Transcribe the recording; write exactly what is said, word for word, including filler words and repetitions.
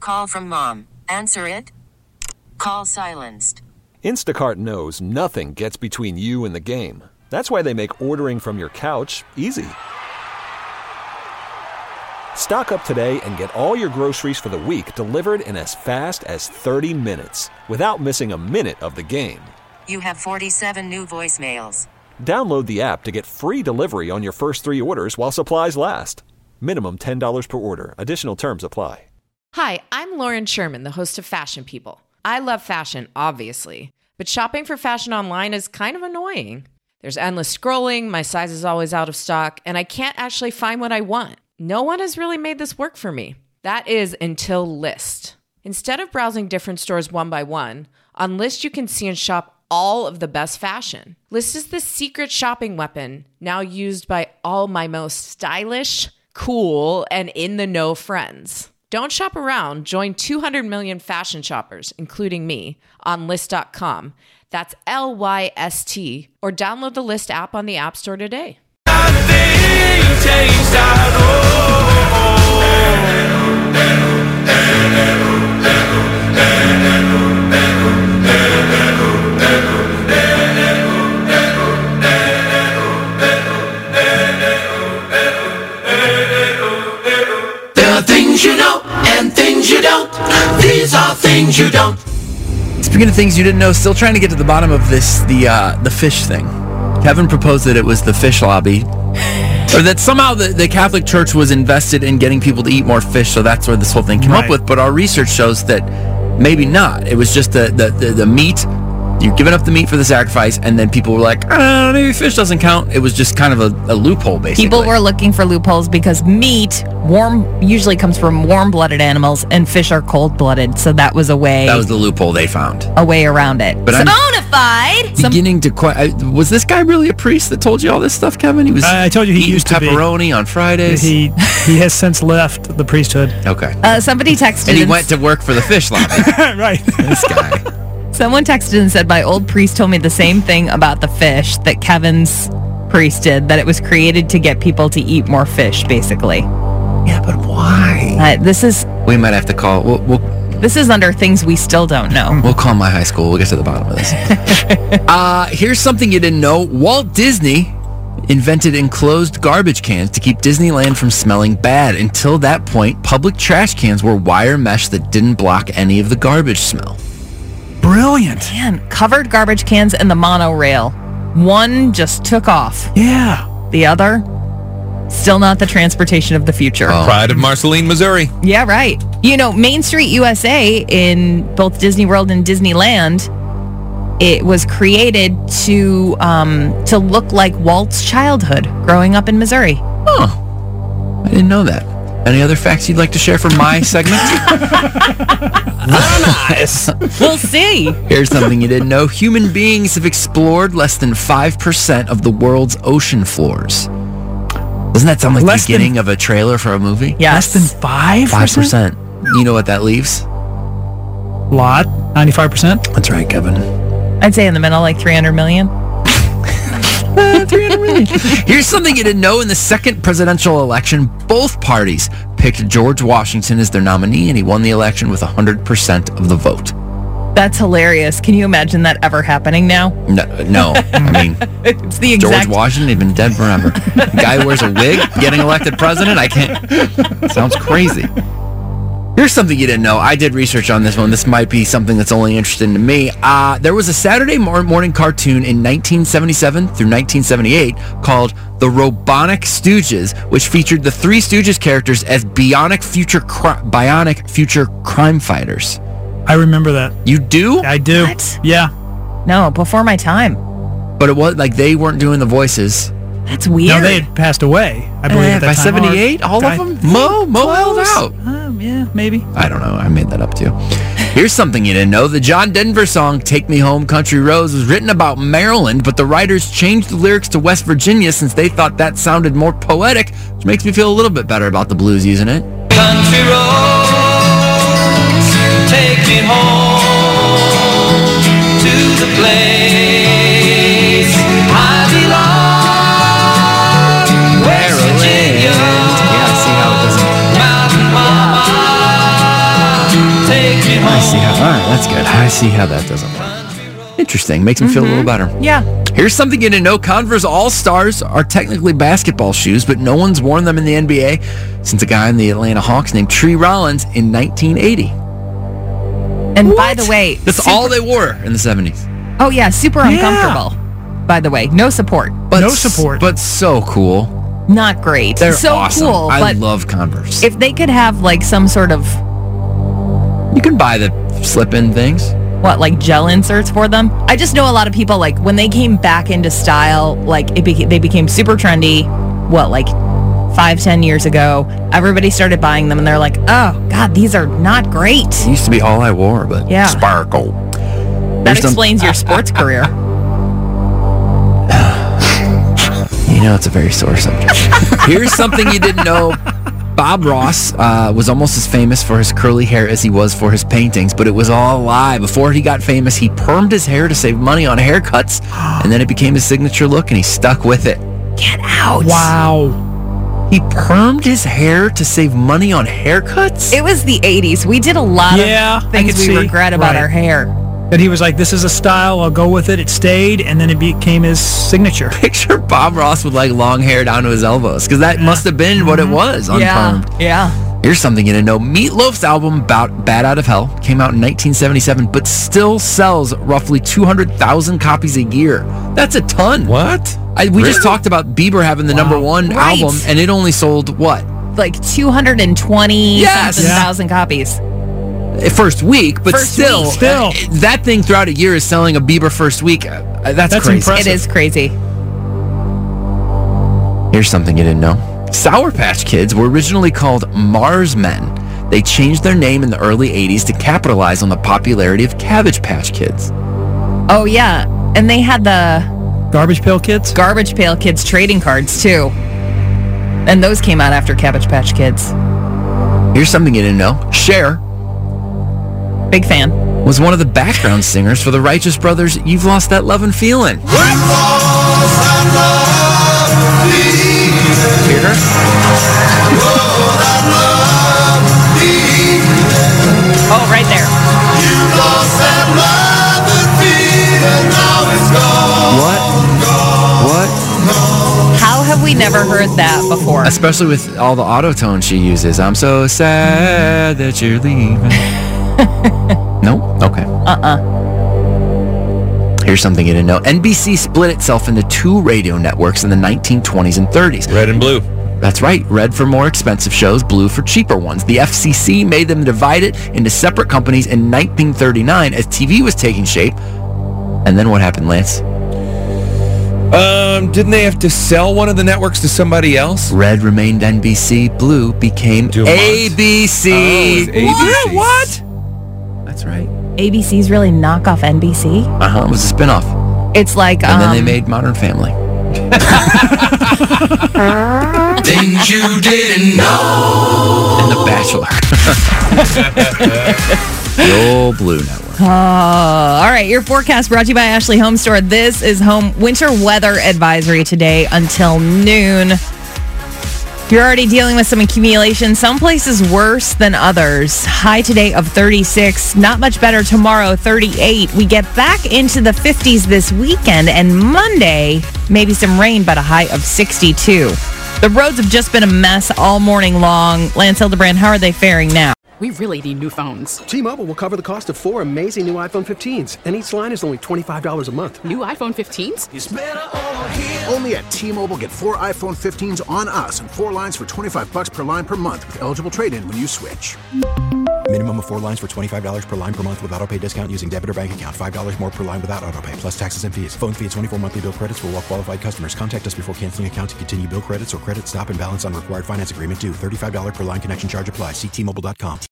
call from mom. Answer it. Call silenced. Instacart knows nothing gets between you and the game. That's why they make ordering from your couch easy. Stock up today and get all your groceries for the week delivered in as fast as thirty minutes without missing a minute of the game. You have forty-seven new voicemails. Download the app to get free delivery on your first three orders while supplies last. Minimum ten dollars per order. Additional terms apply. Hi, I'm Lauren Sherman, the host of Fashion People. I love fashion, obviously, but shopping for fashion online is kind of annoying. There's endless scrolling, my size is always out of stock, and I can't actually find what I want. No one has really made this work for me. That is until Lyst. Instead of browsing different stores one by one, on Lyst you can see and shop all of the best fashion. Lyst is the secret shopping weapon now used by all my most stylish, cool, and in-the-know friends. Don't shop around. Join two hundred million fashion shoppers, including me, on Lyst dot com. That's L Y S T. Or download the Lyst app on the App Store today. You know, and things you don't. These are things you don't. Speaking of things you didn't know, still trying to get to the bottom of this, the uh, the fish thing. Kevin proposed that it was the fish lobby, or that somehow the, the Catholic Church was invested in getting people to eat more fish, so that's where this whole thing came right. up with. But our research shows that maybe not. It was just the, the, the, the meat. You're giving up the meat for the sacrifice, and then people were like, ah, maybe fish doesn't count. It was just kind of a, a loophole, basically. People were looking for loopholes because meat warm usually comes from warm-blooded animals, and fish are cold-blooded, so that was a way... That was the loophole they found. A way around it. But I'm Bonafide! beginning to... Qu- was this guy really a priest that told you all this stuff, Kevin? He was I told you he eating used to be. pepperoni on Fridays. He he has since left the priesthood. Okay. Uh, somebody texted... And he and went to work for the fish lobby. Right. This guy. Someone texted and said, my old priest told me the same thing about the fish that Kevin's priest did, that it was created to get people to eat more fish, basically. Yeah, but why? Uh, this is We might have to call... We'll, we'll, this is under things we still don't know. we'll call my high school. We'll get to the bottom of this. uh, here's something you didn't know. Walt Disney invented enclosed garbage cans to keep Disneyland from smelling bad. Until that point, public trash cans were wire mesh that didn't block any of the garbage smell. Brilliant. Man, covered garbage cans and the monorail. One just took off. Yeah. The other, still not the transportation of the future. Oh. Pride of Marceline, Missouri. Yeah, right. You know, Main Street U S A in both Disney World and Disneyland, it was created to um, to look like Walt's childhood growing up in Missouri. Oh, I didn't know that. Any other facts you'd like to share from my segment? Nice. We'll see. Here's something you didn't know. Human beings have explored less than five percent of the world's ocean floors. Doesn't that sound like Less the beginning of a trailer for a movie? Yes. Less than five five percent. You know what that leaves? Lot. ninety-five percent. That's right, Kevin. I'd say in the middle, like three hundred million. three hundred million. Here's something you didn't know. In the second presidential election, both parties picked George Washington as their nominee, and he won the election with one hundred percent of the vote. That's hilarious. Can you imagine that ever happening now? No, no. I mean, It's the George exact... Washington, he's been dead forever. Guy who wears a wig, getting elected president? I can't. Sounds crazy. Here's something you didn't know. I did research on this one. This might be something that's only interesting to me. Uh, there was a Saturday morning cartoon in nineteen seventy-seven through nineteen seventy-eight called The Robonic Stooges, which featured the Three Stooges characters as bionic future cri- bionic future crime fighters. I remember that. You do? I do. What? Yeah. No, before my time. But it was like they weren't doing the voices. That's weird. No, they had passed away, I believe, Eh, at that by time. seventy-eight, all I of them? think Mo? Mo held close. out. Um, yeah, maybe. I don't know. I made that up too. Here's something you didn't know. The John Denver song Take Me Home Country Roads was written about Maryland, but the writers changed the lyrics to West Virginia since they thought that sounded more poetic, which makes me feel a little bit better about the blues using it. Country roads, take me home to the place I belong. West Virginia, Yeah, see how it doesn't... Mountain Mama, I see how. All right, that's good. I see how that doesn't work. Interesting. Makes me feel a little better. Yeah. Here's something you didn't know. Converse All-Stars are technically basketball shoes, but no one's worn them in the N B A since a guy in the Atlanta Hawks named Tree Rollins in nineteen eighty. And by the way, That's super- all they wore in the seventies. Oh yeah, super uncomfortable. By the way, no support. But No support. But so cool. Not great. They're so awesome. cool. I but love Converse. if they could have like some sort of You can buy the slip-in things. what, like gel inserts for them. I just know a lot of people, like when they came back into style, like it beca- they became super trendy. What, like five, ten years ago? Everybody started buying them, and they're like, "Oh God, these are not great." It used to be all I wore, but Yeah. sparkle. That There's some- explains your sports career. You know, it's a very sore subject. Here's something you didn't know. Bob Ross uh, was almost as famous for his curly hair as he was for his paintings, but it was all a lie. Before he got famous, he permed his hair to save money on haircuts, and then it became his signature look, and he stuck with it. Get out! Wow. He permed his hair to save money on haircuts? It was the eighties. We did a lot Yeah, I of things could we see. regret about Right. our hair. That he was like, this is a style, I'll go with it. It stayed, and then it became his signature. Picture Bob Ross with like long hair down to his elbows, because that must have been what it was, unpermed. Yeah. Here's something you didn't know. Meatloaf's album about Bad Out of Hell came out in nineteen seventy-seven, but still sells roughly two hundred thousand copies a year. That's a ton. What? I, we just talked about Bieber having the number one Right. album, and it only sold, what, Like two hundred twenty Yes. something Yeah. thousand copies. a first week, but First still, week. Still. uh, that thing throughout a year is selling a Bieber first week. Uh, that's, That's crazy. impressive. It is crazy. Here's something you didn't know. Sour Patch Kids were originally called Mars Men. They changed their name in the early eighties to capitalize on the popularity of Cabbage Patch Kids. Oh yeah, and they had the Garbage Pail Kids? Garbage Pail Kids trading cards too, and those came out after Cabbage Patch Kids. Here's something you didn't know. Cher Big fan. was one of the background singers for the Righteous Brothers' You've Lost That Lovin' Feelin'. Hear her? Oh, right there. What? What? How have we never heard that before? Especially with all the auto tone she uses. I'm so sad that you're leaving. Nope. Okay. Uh-uh. Here's something you didn't know. N B C split itself into two radio networks in the nineteen twenties and thirties. Red and blue. That's right. Red for more expensive shows, blue for cheaper ones. The F C C made them divide it into separate companies in nineteen thirty-nine as T V was taking shape. And then what happened, Lance? Um, didn't they have to sell one of the networks to somebody else? Red remained N B C, blue became Dumont. A B C. Oh, it was A B C. What? That's right. A B C's really knock off N B C. Uh-huh. It was a spinoff. It's like And um, then they made Modern Family. Things you didn't know. And The Bachelor. The old Blue Network. Uh, all right, your forecast brought to you by Ashley Home Store. This is home winter weather advisory today until noon. You're already dealing with some accumulation. Some places worse than others. High today of thirty-six. Not much better tomorrow, thirty-eight. We get back into the fifties this weekend, and Monday, maybe some rain, but a high of sixty-two. The roads have just been a mess all morning long. Lance Hildebrand, how are they faring now? We really need new phones. T-Mobile will cover the cost of four amazing new iPhone fifteens, and each line is only twenty-five dollars a month. New iPhone fifteens? Only at T-Mobile, get four iPhone fifteens on us and four lines for twenty-five bucks per line per month with eligible trade-in when you switch. Minimum of four lines for twenty-five dollars per line per month with autopay discount using debit or bank account. five dollars more per line without autopay, plus taxes and fees. Phone fee at twenty-four monthly bill credits for well-qualified customers. Contact us before canceling account to continue bill credits or credit stop and balance on required finance agreement due. thirty-five dollars per line connection charge applies. See T Mobile dot com.